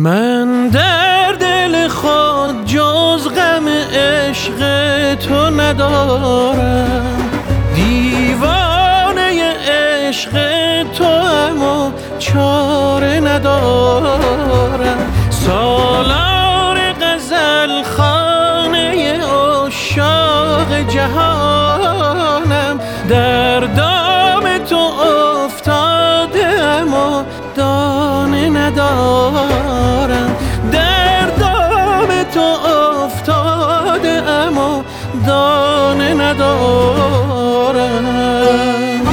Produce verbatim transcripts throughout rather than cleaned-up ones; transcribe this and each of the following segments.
من در دل خود جز غم عشق تو ندارم، دیوانه عشق تو اما چاره ندارم. سالار غزل خانه عشاق جهانم، در دام تو افتاده اما دانه ندارم. در دام تو افتاده اما دانه ندارم.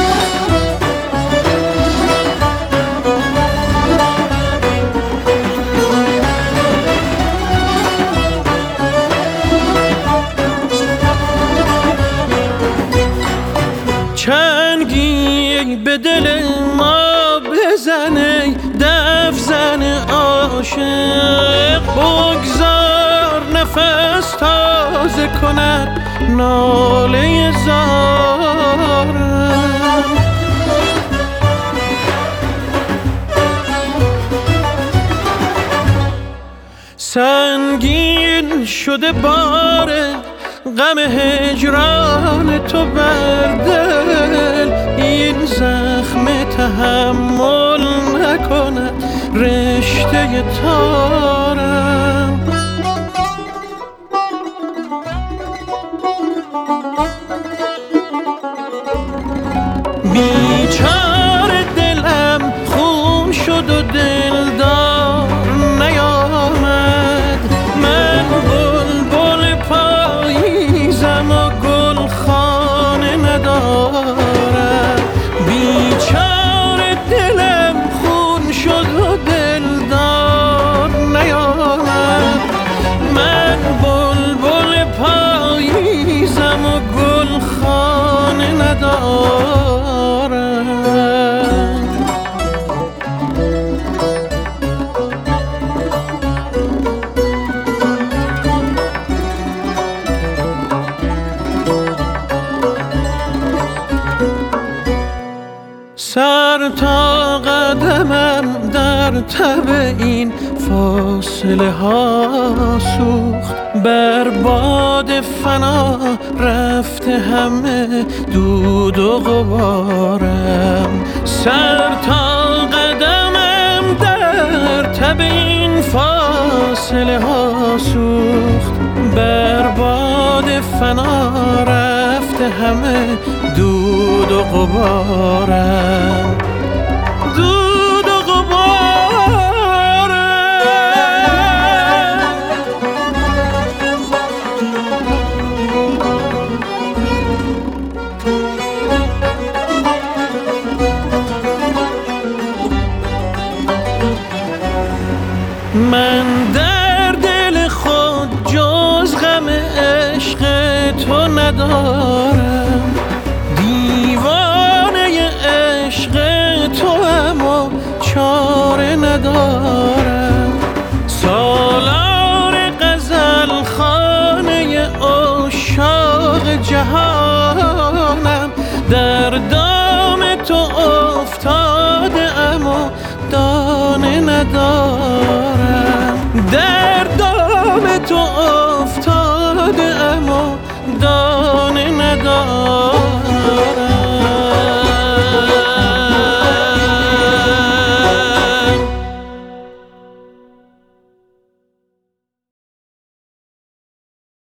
چنگی به دل ما بزنه، دف زن عاشق، بگذار نفس تازه کند ناله زارم. سنگین شده بار غم هجران تو بر دل، این زخم تحمل نکند رشته تارم. بیچاره دلم خون شد و دلدار نیامد، من بلبل پاییزم و گل خانه ندارم. بیچاره دلم خون شد و دلدار نیامد، من بلبل پاییزم و گل خانه ندارم. سر تا قدمم در تب این فاصله ها سوخت، بر باد فنا رفته همه دود و غبارم. سر تا قدمم در تب این فاصله ها سوخت، بر باد فنا رفته همه دود و غبارم. دود و غبارم. من در دل خود جز غم عشق تو ندارم، دیوانه عشق تو اما چاره ندارم. سالار غزل خانه عشاق جهانم، در دام تو افتاده اما دانه ندارم. در دام تو افتاده اما دانه ندارم.